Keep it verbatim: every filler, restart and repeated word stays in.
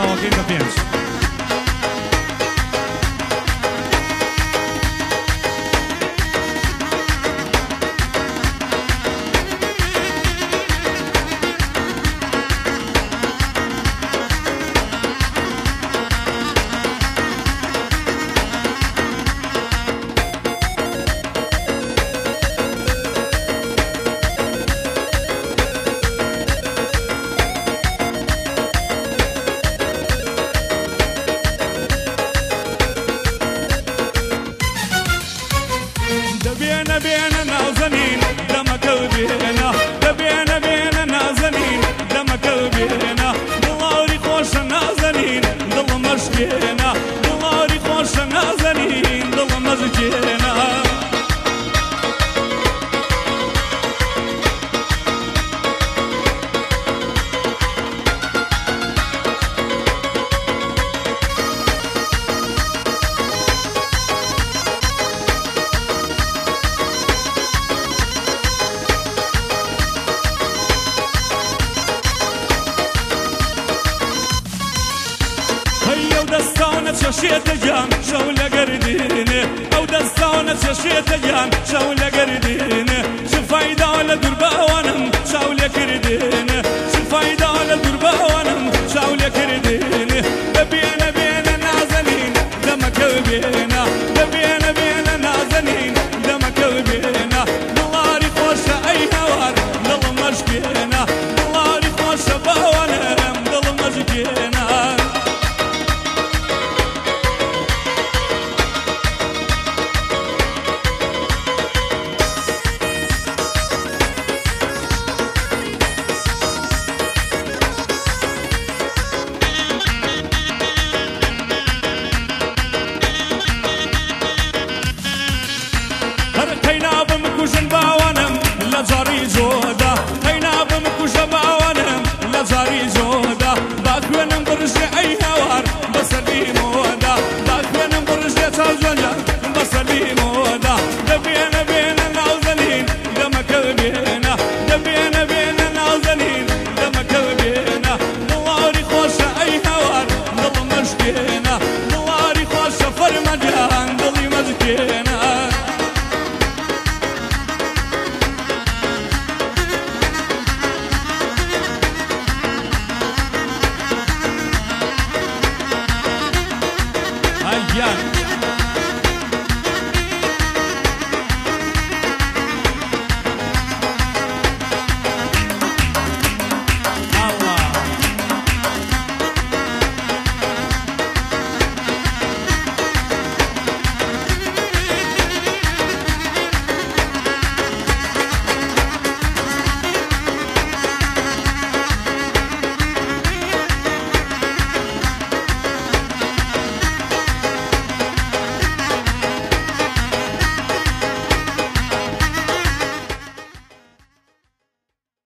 چاوەکەی بە پێنج. دبينا بينا نازنين دمك وبينا دبينا بينا نازنين دمك وبينا دلاري خوش نازنين دل مشكينا دلاري خوش نازنين دل مشكينا دستانت ششيت جان شولة قردينه او دستانت ششيت جان شولة قردينه شفايدة على دربا وانم شولة كردينه شفايدة على دربا وانم شولة كردينه دبينا بينا نازنين دمك وبينا دبينا بينا نازنين دمك وبينا دلاري خوشة اي هوار دل مشكينا دلاري خوشة باوانم دل مشكينا هينا بمكوشن باوانم لجاري جودا هينا بمكوشن باوانم لجاري جودا باكوانم برجي اي هوار بسلي مودا باكوانم برجي تاجونا بسلي مودا دبينا بينا نازلين دمك بينا دبينا